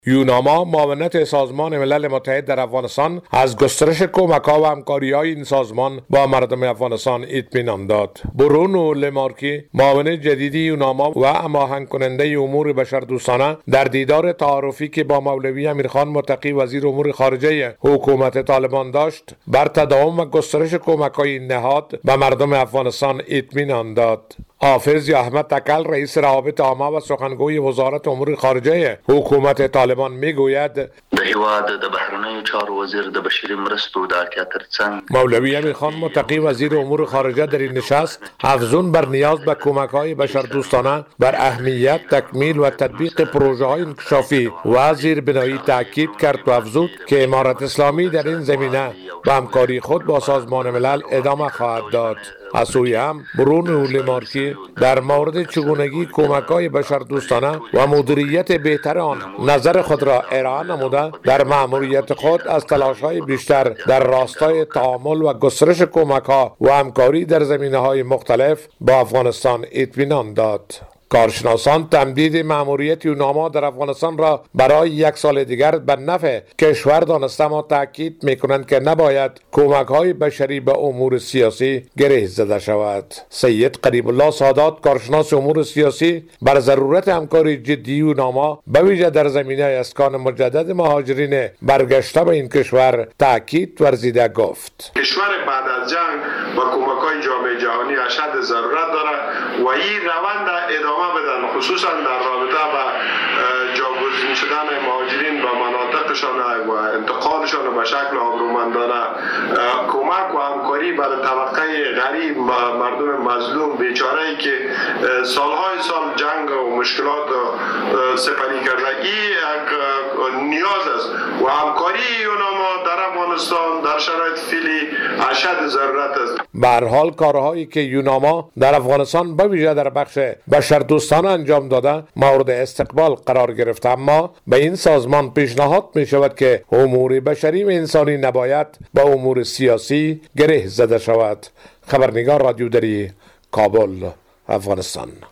یوناما معاونت سازمان ملل متحد در افغانستان از گسترش کمک‌ها و همکاری‌های این سازمان با مردم افغانستان اطمینان داد. برونو لمارکی معاون جدید یوناما و هماهنگ کننده امور بشردوستانه در دیدار تعارفی که با مولوی امیرخان متقی وزیر امور خارجه حکومت طالبان داشت، بر تداوم و گسترش کمک‌های این نهاد به مردم افغانستان اطمینان داد. حافظ احمد تکل رئیس روابط عامه و سخنگوی وزارت امور خارجه حکومت طالبان میگوید د هیواد د بهرنیو چارو وزیر د بشري مرستو د اړتیا ترڅنګ مولوی امیرخان متقی وزیر امور خارجه در این نشست افزون بر نیاز به کمک‌های بشردوستانه بر اهمیت تکمیل و تطبیق پروژه‌های انکشافی و زیربنایی تاکید کرد و افزود که امارت اسلامی در این زمینه به همکاری خود با سازمان ملل ادامه خواهد داد. از سوی هم برونو لمارکی در مورد چگونگی کمک‌های بشردوستانه و مدیریت بهتر آن نظر خود را ارائه نموده در مأموریت خود از تلاش‌های بیشتر در راستای تعامل و گسترش کمک‌ها و همکاری در زمینه‌های مختلف با افغانستان اطمینان داد. کارشناسان تمدید مأموریت یوناما در افغانستان را برای 1 سال دیگر به نفع کشور دانسته اما تاکید می‌کنند که نباید کمک‌های بشری به امور سیاسی گره زده شود. سید قریب الله سادات کارشناس امور سیاسی بر ضرورت همکاری جدی یوناما به ویژه در زمینه اسکان مجدد مهاجرین برگشته به این کشور تاکید ورزیده گفت: کشور بعد از جنگ با کمک‌های جامعه جهانی اشد ضرورت دارد و این روند ادامه بدن، خصوصا در رابطه با جاگزین شدن مهاجرین و مناطقشان و انتقالشان به شکل آبرومندانه کمک و همکاری برای طبقه غریب و مردم مظلوم بیچاره‌ای که سالهای سال جنگ و مشکلات سپری کرده، این یک نیاز است و همکاری یوناما در افغانستان در شرایط فعلی اشد ضرورت است. به هر حال کارهایی که یوناما در افغانستان به ویژه در بخش بشردوستانه انجام داده مورد استقبال قرار گرفته، اما به این سازمان پیشنهاد می شود که امور بشری و انسانی نباید به امور سیاسی گره زده شود. خبرنگار رادیو دری، کابل، افغانستان.